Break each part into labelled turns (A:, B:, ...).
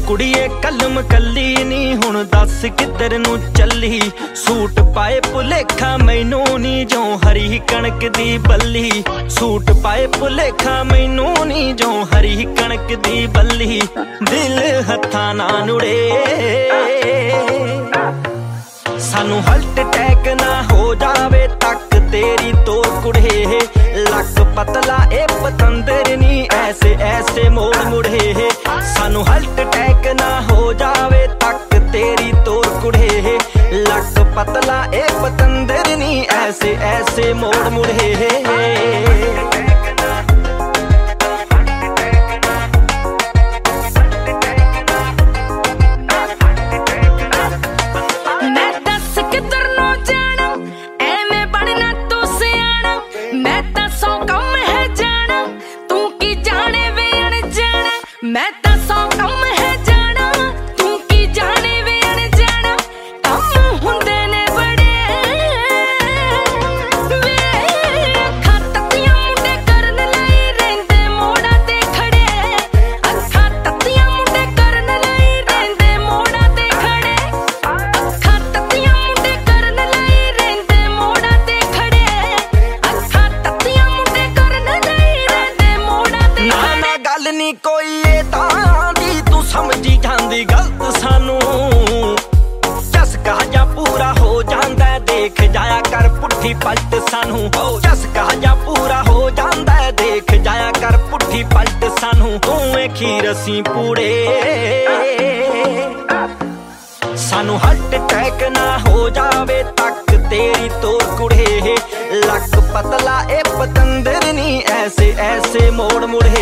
A: ਕੁੜੀਏ ਕਲਮ ਕੱਲੀ ਨੀ ਹੁਣ ਦੱਸ ਕਿੱਧਰ ਨੂੰ ਚੱਲੀ। ਸੂਟ ਪਾਏ ਭੁਲੇਖਾ ਮੈਨੂੰ ਨੀ ਜੋ ਹਰੀ ਕਣਕ ਦੀ ਬੱਲੀ। ਸੂਟ ਪਾਏ ਭੁਲੇਖਾ ਮੈਨੂੰ ਨੀ ਜੋ ਹਰੀ ਕਣਕ ਦੀ ਬੱਲੀ। ਦਿਲ ਹੱਥਾਂ ਨਾਲ ਉੜੇ ਸਾਨੂੰ ਹਲਟ ਟੈਕ ਨਾ ਹੋ ਜਾਵੇ ਤੱਕ तेरी तो कुड़े। लक पतला ए पतंदर नी ऐसे ऐसे मोड़ मुड़े। सानू हल्ट टैक ना हो जावे तक तेरी तोर कुड़े। लक पतला ए पतंदर नी ऐसे ऐसे मोड़ मुड़े।
B: मैं तां सौ कम है जाना तू की जाने वे अनजाना। कम हुंदे ने बड़े वे अखां तत्तियां मुंडे करन लई रहिंदे मोड़ां ते खड़े। अखां तत्तियां मुंडे करन लई रहिंदे मोड़ां ते खड़े। अखां तत्तियां मुंडे करन लई रहिंदे मोड़ां ते खड़े। अखां तत्तियां मुंडे करन लई रहिंदे मोड़ां ते खड़े।
A: ना गल नी कोई तू समझी जांदी गलत सानू। चस्का जा पूरा हो जांदा देख जाया कर पुट्ठी पलट सानू। चस्का जा पूरा हो जांदा देख जाया कर पुट्ठी पलट सानू। तू खीर असीं पूड़े सानू हल्ट टैक ना हो जावे तक तेरी तोर कुड़े। लक पतला ए पतंदर नी ऐसे ऐसे मोड़ मुड़े।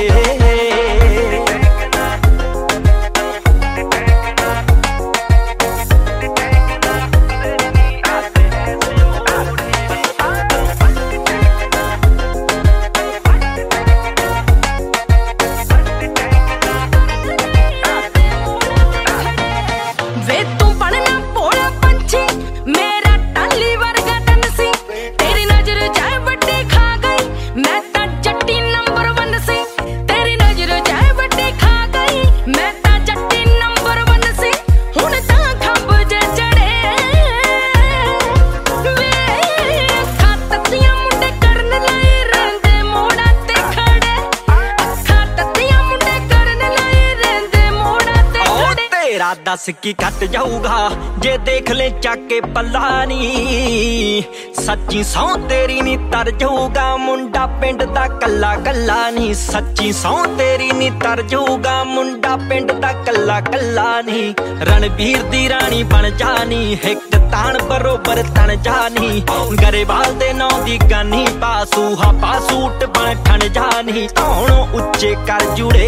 A: दस की कट जाऊगा जे देख ले चाके पल्ला नी। सच्ची सौ तेरी नी तर जाऊगा मुंडा पिंड दा कल्ला कल्ला नी। सच्ची सौ तेरी नी तर जाऊगा मुंडा पिंड दा कल्ला कल्ला नी। रणबीर दी रानी बन जानी हिक तान बरोबर तन जानी। गरेवाल दे नौ दी गानी पासूहा पासूट बन ठन जानी। धौणों उच्चे कर जुड़े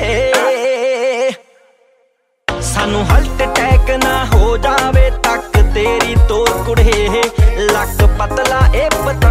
A: सानू हल्ट टैक ना हो जावे तक तेरी तोर कुड़े। लक पतला ए